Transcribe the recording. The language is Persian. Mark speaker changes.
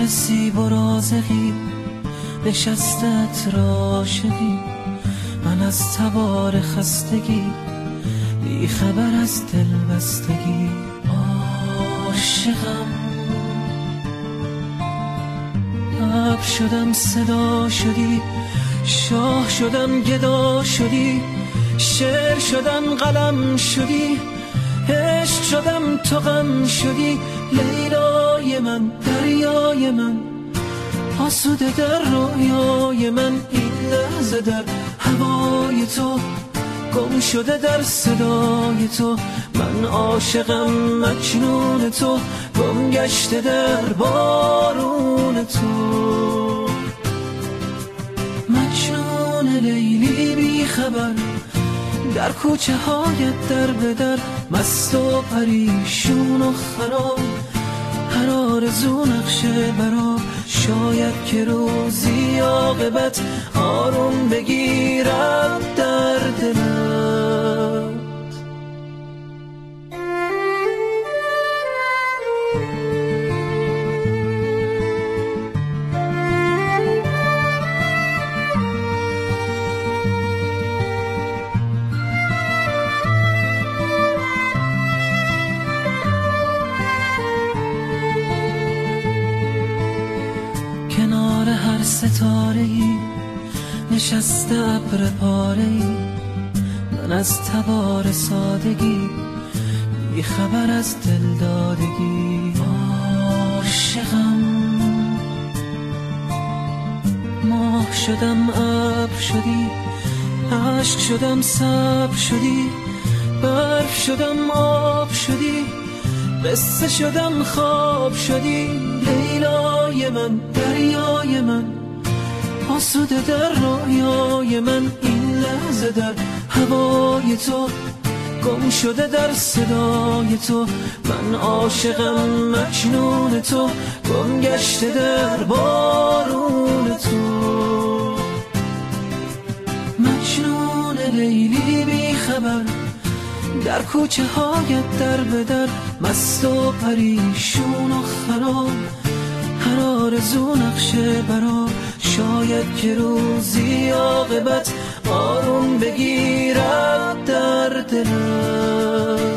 Speaker 1: نصیب و رازقی نشستت را عاشقی، من از تبار خستگی بی خبر از دل بستگی. عاشقم ابر شدم صدا شدی، شاه شدم گدا شدی، شعر شدم قلم شدی، عشق شدم تو غم شدی. لیلای من دریای من آسوده در رویای من، این لحظه در هوای تو گم شده در صدای تو. من عاشقم مجنون تو گم گشته در بارون تو. مجنون لیلی بی خبر در کوچه هایت در به در، مست و پریشون و خراب، هر آرزو نقشه برا. شاید که روزی عاقبت آروم بگیرم در دلت. کنار هر ستاره‌ای نشسته ابر پاره‌ای، من از تبار سادگی بی خبر از دل دادگی. عاشقم ماه شدم ابر شدی، عشق شدم صبر شدی، برف شدم آب شدی، قصه شدم خواب شدی. لیلای من دریای من آسوده در رویای من، این لحظه در هوای تو گم شده در صدای تو. من عاشقم مجنون تو گم گشته در بارون تو. مجنون لیلی بی خبر در کوچه هایت در به در، مست و پریشون و خراب، هر آرزو نقشه برا. شاید که روزی عاقبت آروم بگیرد در دلت.